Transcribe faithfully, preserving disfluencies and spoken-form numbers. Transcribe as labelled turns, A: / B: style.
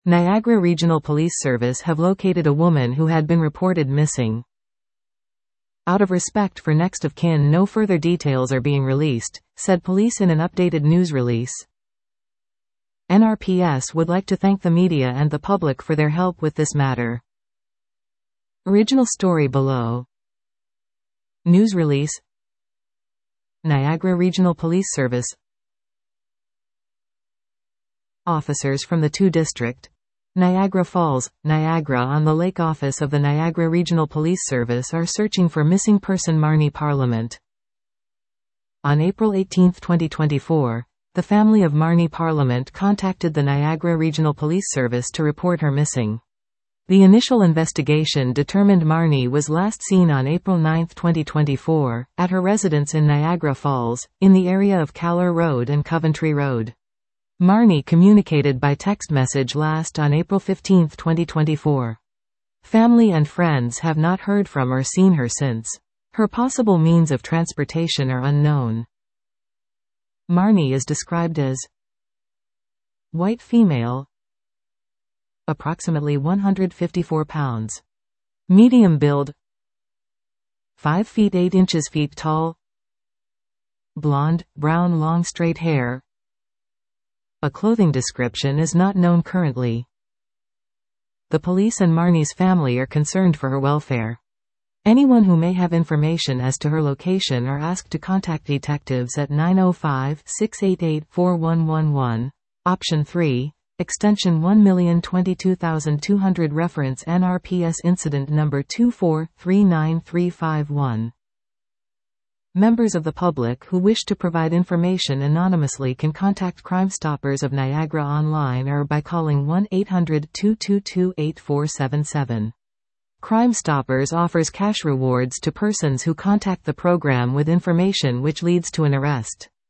A: Niagara Regional Police Service have located a woman who had been reported missing. Out of respect for next of kin, no further details are being released, said police in an updated news release. N R P S would like to thank the media and the public for their help with this matter. Original story below. News release. Niagara Regional Police Service. Officers from the two District, Niagara Falls, Niagara on the Lake Office of the Niagara Regional Police Service are searching for missing person Marnie Parliament. On April eighteenth twenty twenty-four, the family of Marnie Parliament contacted the Niagara Regional Police Service to report her missing. The initial investigation determined Marnie was last seen on April ninth twenty twenty-four, at her residence in Niagara Falls, in the area of Callor Road and Coventry Road. Marnie communicated by text message last on April fifteenth twenty twenty-four. Family and friends have not heard from or seen her since. Her possible means of transportation are unknown. Marnie is described as white female, approximately one hundred fifty-four pounds, medium build, five feet eight inches feet tall, blonde, brown long straight hair. A clothing description is not known currently. The police and Marnie's family are concerned for her welfare. Anyone who may have information as to her location are asked to contact detectives at nine oh five, six eight eight, four one one one, option three, extension one million twenty-two thousand two hundred, reference N R P S incident number two four three nine three five one. Members of the public who wish to provide information anonymously can contact Crime Stoppers of Niagara online or by calling one eight hundred, two two two, eight four seven seven. Crime Stoppers offers cash rewards to persons who contact the program with information which leads to an arrest.